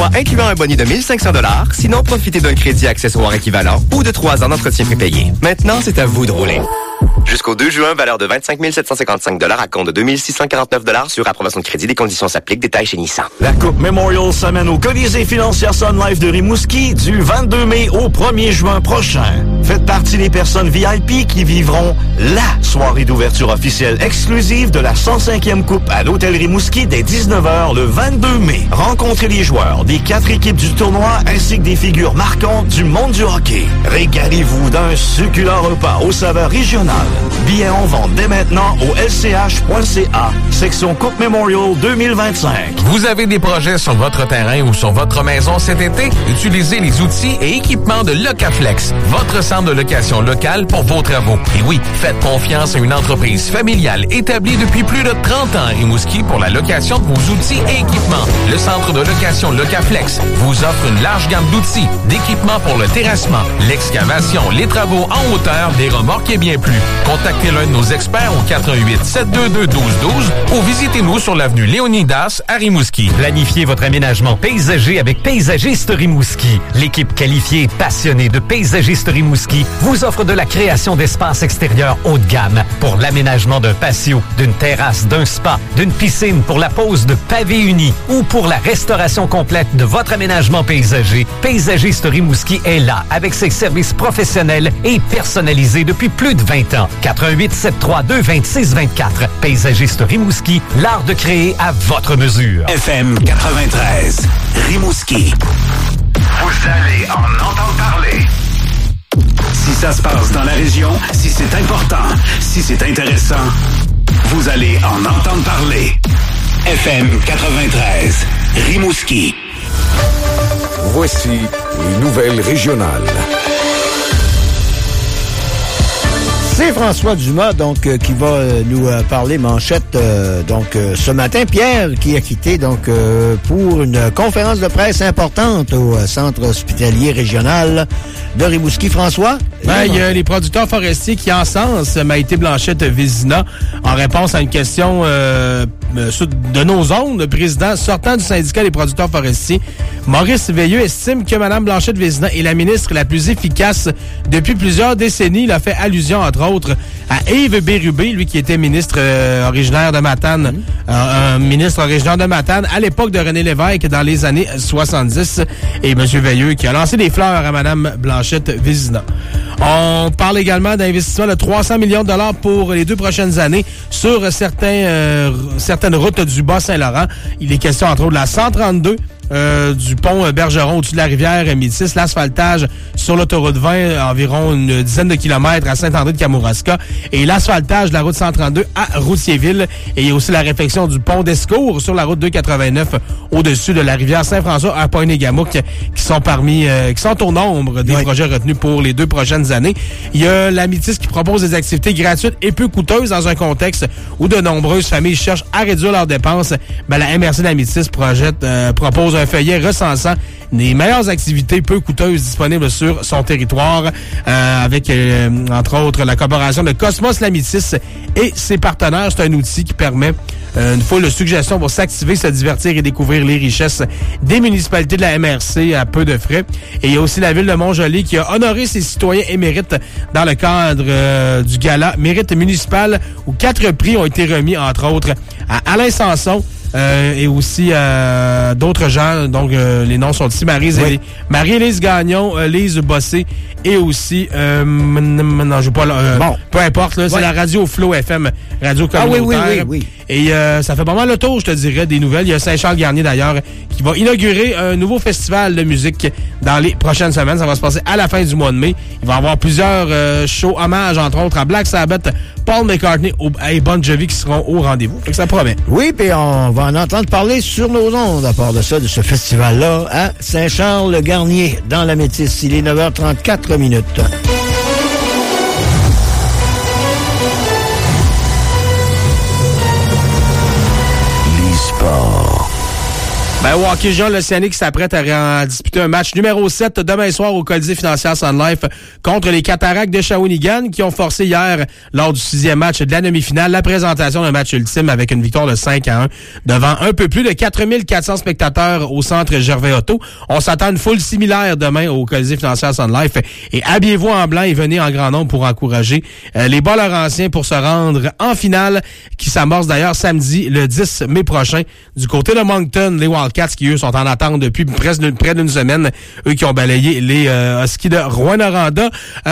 mois incluant un bonus de 1 500 $. Sinon, profitez d'un crédit accessoire équivalent ou de 3 ans d'entretien prépayé. Maintenant, c'est à vous de rouler. Jusqu'au 2 juin, valeur de 25 755 $ à compte de 2 649 $ sur approbation de crédit. Des conditions s'appliquent. Détails chez Nissan. La Coupe Memorial s'amène au Colisée financière Sun Life de Rimouski du 22 mai au 1er juin prochain. Faites partie des personnes VIP qui vivront la soirée d'ouverture officielle exclusive de la 105e Coupe à l'Hôtel Rimouski dès 19h le 22 mai. Rencontrez les joueurs des 4 équipes du tournoi ainsi que des figures marquantes du monde du hockey. Régalez-vous d'un succulent repas aux saveurs régionales. Billets en vente dès maintenant au lch.ca, section Coupe Memorial 2025. Vous avez des projets sur votre terrain ou sur votre maison cet été? Utilisez les outils et équipements de Locaflex, votre centre de location locale pour vos travaux. Et oui, faites confiance à une entreprise familiale établie depuis plus de 30 ans à Rimouski pour la location de vos outils et équipements. Le centre de location Locaflex vous offre une large gamme d'outils, d'équipements pour le terrassement, l'excavation, les travaux en hauteur, des remorques et bien plus. Contactez l'un de nos experts au 88 722 1212 ou visitez-nous sur l'avenue Léonidas à Rimouski. Planifiez votre aménagement paysager avec Paysagiste Rimouski. L'équipe qualifiée et passionnée de Paysagiste Rimouski vous offre de la création d'espaces extérieurs haut de gamme pour l'aménagement d'un patio, d'une terrasse, d'un spa, d'une piscine pour la pose de pavés unis ou pour la restauration complète de votre aménagement paysager. Paysagiste Rimouski est là avec ses services professionnels et personnalisés depuis plus de 20 ans. 88 732 26 24. Paysagiste Rimouski, l'art de créer à votre mesure. FM 93, Rimouski. Vous allez en entendre parler. Si ça se passe dans la région, si c'est important, si c'est intéressant, vous allez en entendre parler. FM 93, Rimouski. Voici les nouvelles régionales. C'est François Dumas, donc, qui va nous parler manchette, ce matin. Pierre, qui a quitté, pour une conférence de presse importante au Centre hospitalier régional de Rimouski. François? Il y a les producteurs forestiers qui encensent Maïté Blanchette-Vézina en réponse à une question de nos zones. Le président sortant du syndicat des producteurs forestiers, Maurice Veilleux, estime que Mme Blanchette-Vézina est la ministre la plus efficace depuis plusieurs décennies. Il a fait allusion, entre autres, à Yves Bérubé, lui qui était ministre originaire de Matane, ministre originaire de Matane à l'époque de René Lévesque dans les années 70. Et M. Veilleux qui a lancé des fleurs à Mme Blanchette-Vézina. On parle également d'investissement de 300 millions de $ pour les 2 prochaines années sur certaines routes du Bas-Saint-Laurent. Il est question, entre autres, de la 132, du pont Bergeron au-dessus de la rivière Métis, l'asphaltage sur l'autoroute 20, environ une dizaine de kilomètres à Saint-André-de-Kamouraska, et l'asphaltage de la route 132 à Routierville. Et il y a aussi la réfection du pont d'Escours sur la route 289 au-dessus de la rivière Saint-François à Pointe-Gamouk, qui sont au nombre des projets retenus pour les 2 prochaines années. Il y a la Métis qui propose des activités gratuites et peu coûteuses dans un contexte où de nombreuses familles cherchent à réduire leurs dépenses. La MRC de la Métis propose un feuillet recensant les meilleures activités peu coûteuses disponibles sur son territoire, avec, entre autres, la collaboration de Cosmos La Métis et ses partenaires. C'est un outil qui permet une foule de suggestions pour s'activer, se divertir et découvrir les richesses des municipalités de la MRC à peu de frais. Et il y a aussi la ville de Montjoly qui a honoré ses citoyens émérites dans le cadre du gala Mérite municipal, où 4 prix ont été remis, entre autres, à Alain Sanson, et aussi d'autres gens, donc les noms sont ici, Marie-Élise Gagnon, Lise Bossé, et aussi non, je pas peu importe, là, c'est la radio Flow FM, radio communautaire. Oui. Et ça fait pas mal le tour, je te dirais, des nouvelles. Il y a Saint-Charles-Garnier d'ailleurs qui va inaugurer un nouveau festival de musique dans les prochaines semaines. Ça va se passer à la fin du mois de mai. Il va y avoir plusieurs shows hommages, entre autres, à Black Sabbath, Paul McCartney et Bon Jovi qui seront au rendez-vous. Fait que ça promet. Oui, puis on va en entendre parler sur nos ondes, à part de ça, de ce festival-là, à Saint-Charles-Garnier, dans la Métis. Il est 9h34 minutes. Hockey Junior l'Océanique s'apprête à disputer un match numéro 7 demain soir au Colisée Financière Sun Life contre les Cataractes de Shawinigan qui ont forcé hier, lors du 6e match de la demi-finale, la présentation d'un match ultime avec une victoire de 5-1 devant un peu plus de 4400 spectateurs au centre Gervais-Auto. On s'attend à une foule similaire demain au Colisée Financière Sun Life et habillez-vous en blanc et venez en grand nombre pour encourager les Bas-Laurentiens pour se rendre en finale qui s'amorce d'ailleurs samedi le 10 mai prochain du côté de Moncton. Les Wildcats qui, eux, sont en attente depuis près d'une semaine. Eux qui ont balayé les Huskies de Rouyn-Noranda.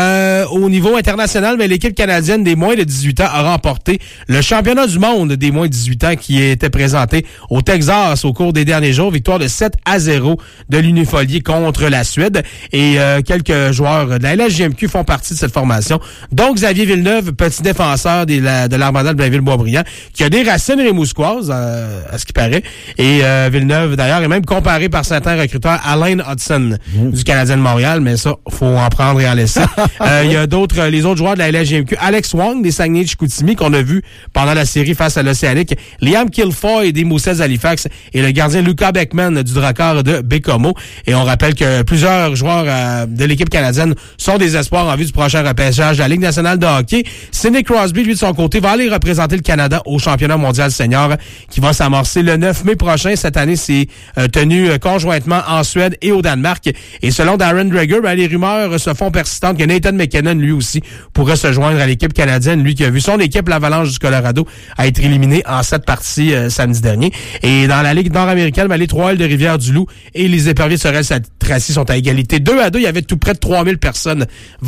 Au niveau international, mais l'équipe canadienne des moins de 18 ans a remporté le championnat du monde des moins de 18 ans qui était présenté au Texas au cours des derniers jours. Victoire de 7-0 de l'Unifolier contre la Suède. Et quelques joueurs de la LHJMQ font partie de cette formation. Donc, Xavier Villeneuve, petit défenseur de l'Armada de Blainville-Boisbriand, qui a des racines rémousquoises, à ce qui paraît. Et Villeneuve, d'ailleurs, est même comparé par certains recruteurs à Lane Hudson du Canadien de Montréal, mais ça, faut en prendre et en laisser. Il y a les autres joueurs de la LHJMQ. Alex Wong des Saguenay de Chicoutimi, qu'on a vu pendant la série face à l'Océanique. Liam Kilfoy des Moussets d'Halifax et le gardien Lucas Beckman du Drakkar de Bécomo. Et on rappelle que plusieurs joueurs de l'équipe canadienne sont des espoirs en vue du prochain repêchage de la Ligue nationale de hockey. Sidney Crosby, lui, de son côté, va aller représenter le Canada au championnat mondial senior qui va s'amorcer le 9 mai prochain. Cette année, c'est tenu conjointement en Suède et au Danemark. Et selon Darren Dreger, les rumeurs se font persistantes que Nathan McKinnon, lui aussi, pourrait se joindre à l'équipe canadienne. Lui qui a vu son équipe, l'Avalanche du Colorado, à être éliminée en 7 parties samedi dernier. Et dans la Ligue nord-américaine, les Trois-Îles de Rivière-du-Loup et les Éperviers de Sorel-Tracy sont à égalité 2-2. Il y avait tout près de 3000 personnes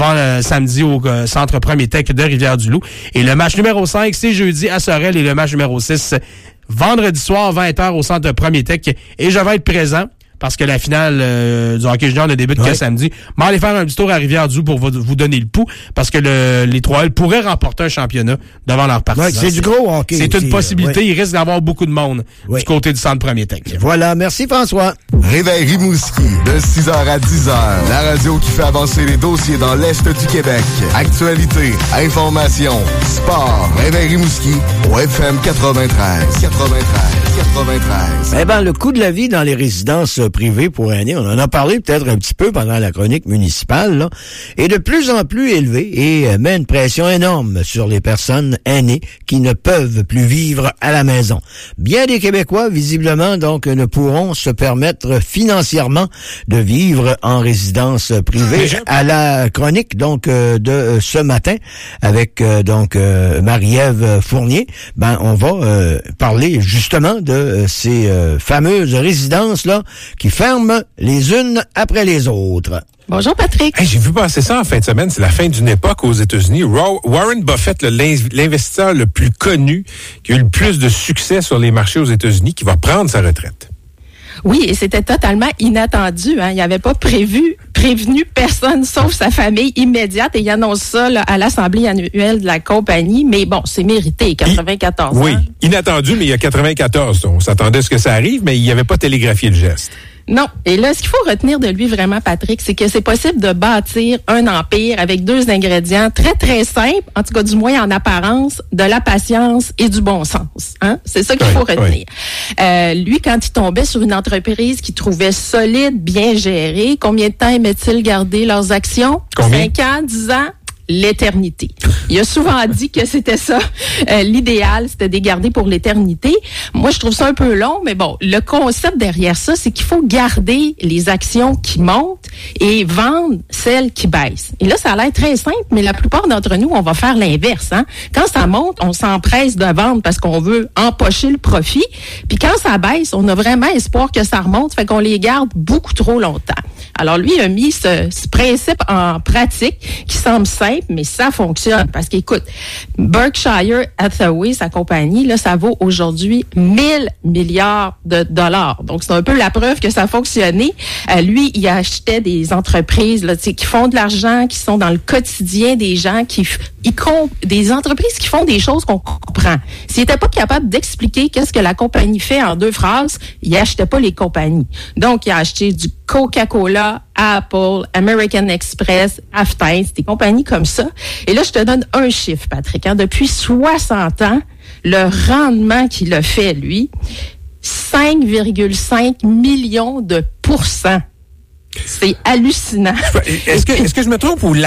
samedi au centre Premier Tech de Rivière-du-Loup. Et le match numéro 5, c'est jeudi à Sorel et le match numéro 6, vendredi soir, 20h au centre Premier Tech. Et je vais être présent parce que la finale du hockey junior ne débute que samedi. Mais allez faire un petit tour à Rivière-du-Loup pour vous donner le pouls, parce que les Trois-Îles pourraient remporter un championnat devant leurs partisans. C'est du gros hockey. C'est une possibilité. Il risque d'avoir beaucoup de monde du côté du centre Premier Tech. Voilà. Merci, François. Réveil Rimouski, de 6h à 10h. La radio qui fait avancer les dossiers dans l'Est du Québec. Actualité, information, sport. Réveil Rimouski, au FM 93. Le coût de la vie dans les résidences privées pour aînés, on en a parlé peut-être un petit peu pendant la chronique municipale, là, est de plus en plus élevé et met une pression énorme sur les personnes aînées qui ne peuvent plus vivre à la maison. Bien des Québécois, visiblement, donc, ne pourront se permettre financièrement de vivre en résidence privée. À la chronique, donc, de ce matin, avec, Marie-Ève Fournier, on va parler justement de ces fameuses résidences-là qui ferment les unes après les autres. Bonjour Patrick. J'ai vu passer ça en fin de semaine. C'est la fin d'une époque aux États-Unis. Warren Buffett, l'investisseur le plus connu, qui a eu le plus de succès sur les marchés aux États-Unis, qui va prendre sa retraite. Oui, et c'était totalement inattendu. Il n'avait pas prévenu personne sauf sa famille immédiate, et il annonce ça à l'Assemblée annuelle de la compagnie. Mais bon, c'est mérité, 94 ans. Oui, inattendu, mais il y a 94. On s'attendait à ce que ça arrive, mais il n'avait pas télégraphié le geste. Non. Et là, ce qu'il faut retenir de lui vraiment, Patrick, c'est que c'est possible de bâtir un empire avec 2 ingrédients très, très simples, en tout cas du moins en apparence, de la patience et du bon sens. C'est ça qu'il faut retenir. Lui, quand il tombait sur une entreprise qu'il trouvait solide, bien gérée, combien de temps aimait-il garder leurs actions? 5 ans, 10 ans? L'éternité. Il a souvent dit que c'était ça, l'idéal, c'était de les garder pour l'éternité. Moi, je trouve ça un peu long, mais bon, le concept derrière ça, c'est qu'il faut garder les actions qui montent et vendre celles qui baissent. Et là, ça a l'air très simple, mais la plupart d'entre nous, on va faire l'inverse. Quand ça monte, on s'empresse de vendre parce qu'on veut empocher le profit. Puis quand ça baisse, on a vraiment espoir que ça remonte, fait qu'on les garde beaucoup trop longtemps. Alors lui, il a mis ce principe en pratique qui semble simple, mais ça fonctionne. Parce qu'écoute, Berkshire Hathaway, sa compagnie, là, ça vaut aujourd'hui 1000 milliards de dollars. Donc, c'est un peu la preuve que ça a fonctionné. Lui, il achetait des entreprises là, qui font de l'argent, qui sont dans le quotidien des gens, des entreprises qui font des choses qu'on comprend. S'il n'était pas capable d'expliquer qu'est-ce que la compagnie fait en 2 phrases, il achetait pas les compagnies. Donc, il a acheté du Coca-Cola, Apple, American Express, Aftin, des compagnies comme ça. Et là, je te donne un chiffre, Patrick. Depuis 60 ans, le rendement qu'il a fait, lui, 5,5 millions de %. C'est hallucinant. Est-ce que je me trompe ou une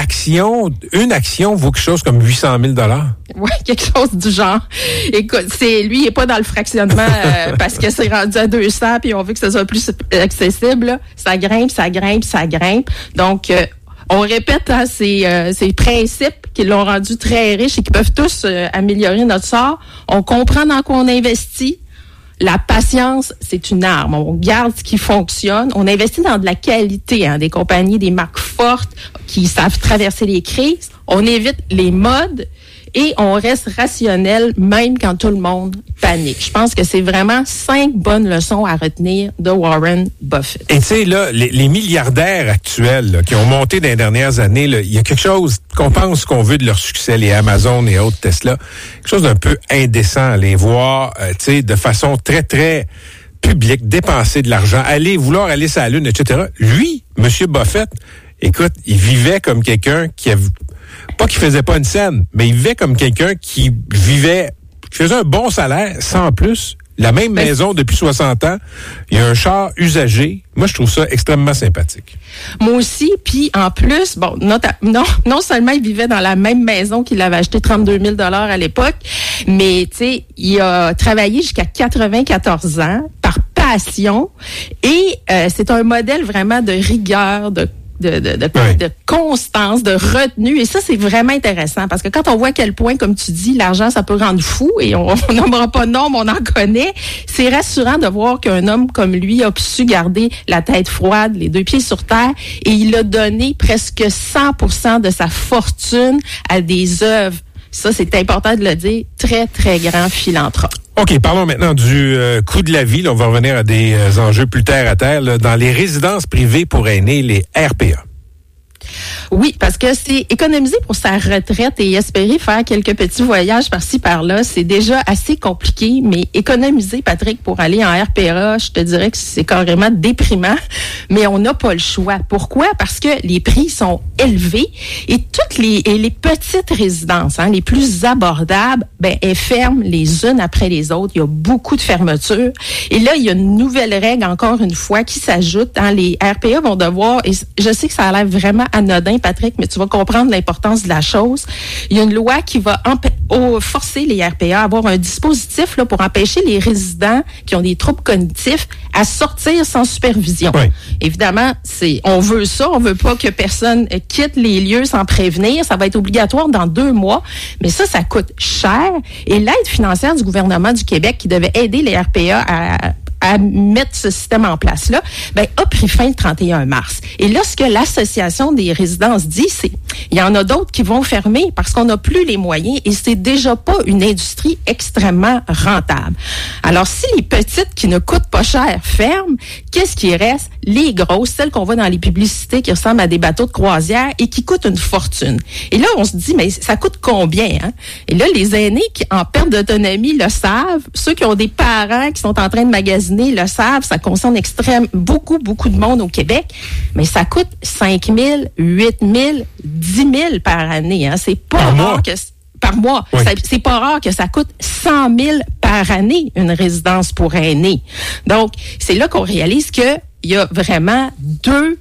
action vaut quelque chose comme 800 000 $? Oui, quelque chose du genre. Écoute, lui, il n'est pas dans le fractionnement parce que c'est rendu à 200 puis on veut que ça soit plus accessible. Là. Ça grimpe. Donc, on répète ces principes qui l'ont rendu très riche et qui peuvent tous améliorer notre sort. On comprend dans quoi on investit. La patience, c'est une arme. On garde ce qui fonctionne. On investit dans de la qualité, des compagnies, des marques fortes qui savent traverser les crises. On évite les modes et on reste rationnel même quand tout le monde panique. Je pense que c'est vraiment 5 bonnes leçons à retenir de Warren Buffett. Et tu sais, là, les milliardaires actuels là, qui ont monté dans les dernières années, il y a quelque chose qu'on pense qu'on veut de leur succès, les Amazon et autres Tesla, quelque chose d'un peu indécent à les voir, tu sais, de façon très, très publique, dépenser de l'argent, vouloir aller sur la Lune, etc. Lui, M. Buffett, écoute, il vivait comme quelqu'un qui avait... Pas qu'il faisait pas une scène, mais il vivait comme quelqu'un qui faisait un bon salaire, sans plus. La même maison depuis 60 ans. Il y a un char usagé. Moi, je trouve ça extrêmement sympathique. Moi aussi. Puis, en plus, non seulement il vivait dans la même maison qu'il avait acheté 32 000 $ à l'époque, mais, tu sais, il a travaillé jusqu'à 94 ans par passion. Et c'est un modèle vraiment de rigueur, de constance, de retenue. Et ça, c'est vraiment intéressant parce que quand on voit à quel point, comme tu dis, l'argent, ça peut rendre fou et on nommera pas de nom, mais on en connaît, c'est rassurant de voir qu'un homme comme lui a su garder la tête froide, les 2 pieds sur terre et il a donné presque 100% de sa fortune à des œuvres. Ça, c'est important de le dire. Très, très grand philanthrope. OK, parlons maintenant du coût de la vie. Là, on va revenir à des enjeux plus terre à terre. Là, dans les résidences privées pour aînés, les RPA. Oui, parce que c'est économiser pour sa retraite et espérer faire quelques petits voyages par-ci, par-là, c'est déjà assez compliqué, mais économiser, Patrick, pour aller en RPA, je te dirais que c'est carrément déprimant, mais on n'a pas le choix. Pourquoi? Parce que les prix sont élevés et toutes les petites résidences, les plus abordables, elles ferment les unes après les autres. Il y a beaucoup de fermetures. Et là, il y a une nouvelle règle, encore une fois, qui s'ajoute. Les RPA vont devoir, et je sais que ça a l'air vraiment anodin, Patrick, mais tu vas comprendre l'importance de la chose. Il y a une loi qui va forcer les RPA à avoir un dispositif là, pour empêcher les résidents qui ont des troubles cognitifs à sortir sans supervision. Oui. Évidemment, on veut ça, on veut pas que personne quitte les lieux sans prévenir. Ça va être obligatoire dans 2 mois, mais ça coûte cher. Et l'aide financière du gouvernement du Québec qui devait aider les RPA à mettre ce système en place-là, a pris fin le 31 mars. Et là, ce que l'Association des résidences dit, c'est il y en a d'autres qui vont fermer parce qu'on n'a plus les moyens et c'est déjà pas une industrie extrêmement rentable. Alors, si les petites qui ne coûtent pas cher ferment, qu'est-ce qui reste? Les grosses, celles qu'on voit dans les publicités qui ressemblent à des bateaux de croisière et qui coûtent une fortune. Et là, on se dit, mais ça coûte combien? Et là, les aînés qui en perte d'autonomie le savent. Ceux qui ont des parents qui sont en train de magasiner le savent. Ça concerne beaucoup de monde au Québec. Mais ça coûte 5 000, 8 000, 10 000 par année. C'est pas rare que... Par mois. Oui. C'est pas rare que ça coûte 100 000 par année, une résidence pour aînés. Donc, c'est là qu'on réalise que il y a vraiment 2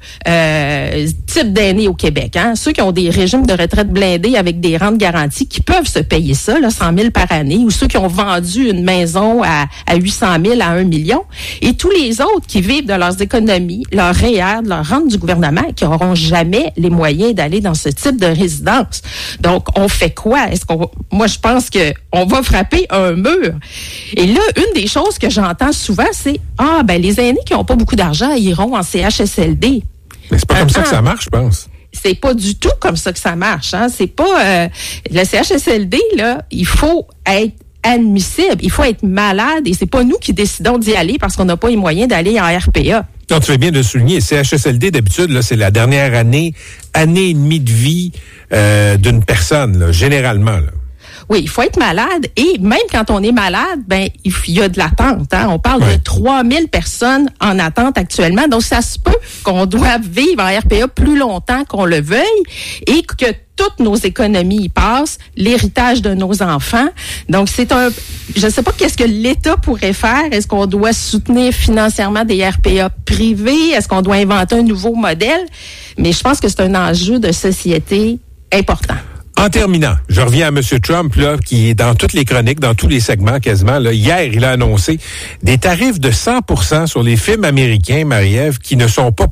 types d'aînés au Québec. Ceux qui ont des régimes de retraite blindés avec des rentes garanties qui peuvent se payer ça, 100 000 par année, ou ceux qui ont vendu une maison à 800 000 à 1 million, et tous les autres qui vivent de leurs économies, leur REER, de leur rente du gouvernement, qui n'auront jamais les moyens d'aller dans ce type de résidence. Donc, on fait quoi? Moi, je pense que on va frapper un mur. Et là, une des choses que j'entends souvent, c'est les aînés qui n'ont pas beaucoup d'argent iront en CHSLD. Mais c'est pas comme ça que ça marche, je pense. C'est pas du tout comme ça que ça marche. C'est pas... le CHSLD, là, il faut être admissible. Il faut être malade et c'est pas nous qui décidons d'y aller parce qu'on n'a pas les moyens d'aller en RPA. Non, tu fais bien de souligner. CHSLD, d'habitude, là, c'est la dernière année et demie de vie d'une personne, là, généralement. Là. Oui, il faut être malade et même quand on est malade, ben il y a de l'attente. Hein? On parle de 3000 personnes en attente actuellement. Donc, ça se peut qu'on doive vivre en RPA plus longtemps qu'on le veuille et que toutes nos économies y passent, l'héritage de nos enfants. Donc, je ne sais pas qu'est-ce que l'État pourrait faire. Est-ce qu'on doit soutenir financièrement des RPA privés? Est-ce qu'on doit inventer un nouveau modèle? Mais je pense que c'est un enjeu de société important. En terminant, je reviens à M. Trump, là, qui est dans toutes les chroniques, dans tous les segments quasiment. Là. Hier, il a annoncé des tarifs de 100% sur les films américains, Marie-Ève, qui ne sont pas